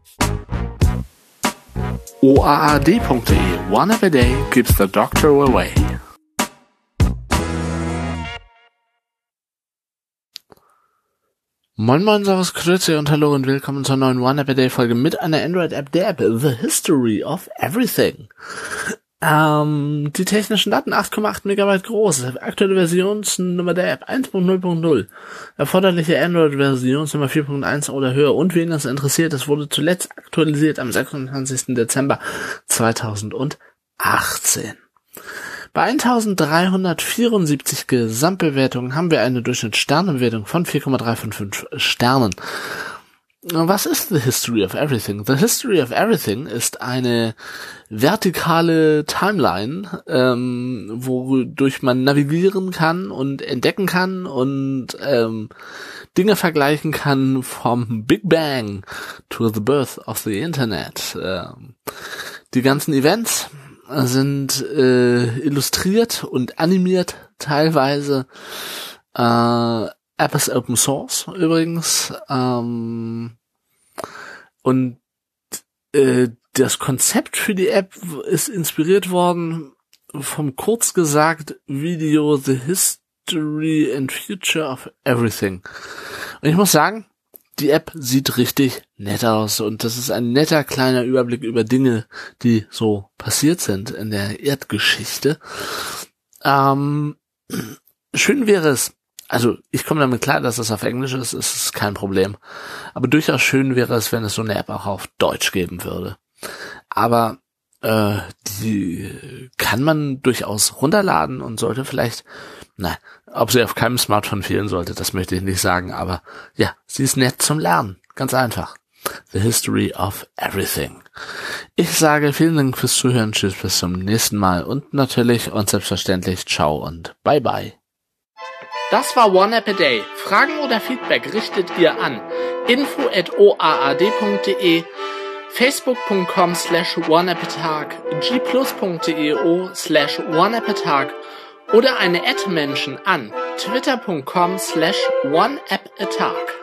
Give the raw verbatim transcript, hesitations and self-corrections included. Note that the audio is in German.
O A A D punkt de. One app a day keeps the doctor away. Moin moin, servus, grüezi und hallo und willkommen zur neuen One App a Day Folge mit einer Android-App, der App The History of Everything. Ähm, die technischen Daten acht Komma acht Megabyte groß, aktuelle Versionsnummer der App eins Punkt null Punkt null, erforderliche Android-Versionsnummer vier Punkt eins oder höher und wen das interessiert, es wurde zuletzt aktualisiert am sechsundzwanzigsten Dezember zweitausendachtzehn. Bei eintausenddreihundertvierundsiebzig Gesamtbewertungen haben wir eine Durchschnittssternebewertung von vier Komma drei fünf fünf Sternen. Was ist The History of Everything? The History of Everything ist eine vertikale Timeline, ähm, wodurch man navigieren kann und entdecken kann und ähm, Dinge vergleichen kann vom Big Bang to the birth of the Internet. Ähm, die ganzen Events sind äh, illustriert und animiert teilweise. Äh, App ist Open Source übrigens. Ähm, und äh, das Konzept für die App ist inspiriert worden vom kurz gesagt Video The History and Future of Everything. Und ich muss sagen, die App sieht richtig nett aus und das ist ein netter kleiner Überblick über Dinge, die so passiert sind in der Erdgeschichte. Ähm, schön wäre es, also ich komme damit klar, dass es auf Englisch ist, es ist kein Problem. Aber durchaus schön wäre es, wenn es so eine App auch auf Deutsch geben würde. Aber äh, die kann man durchaus runterladen und sollte vielleicht, na, ob sie auf keinem Smartphone fehlen sollte, das möchte ich nicht sagen, aber ja, sie ist nett zum Lernen, ganz einfach. The History of Everything. Ich sage vielen Dank fürs Zuhören, tschüss, bis zum nächsten Mal und natürlich und selbstverständlich ciao und bye bye. Das war One App a Day. Fragen oder Feedback richtet ihr an info at o a a d punkt de, facebook punkt com slash one app a tag, g plus punkt de slash one app a tag oder eine Ad-Menschen an twitter punkt com slash one app a tag.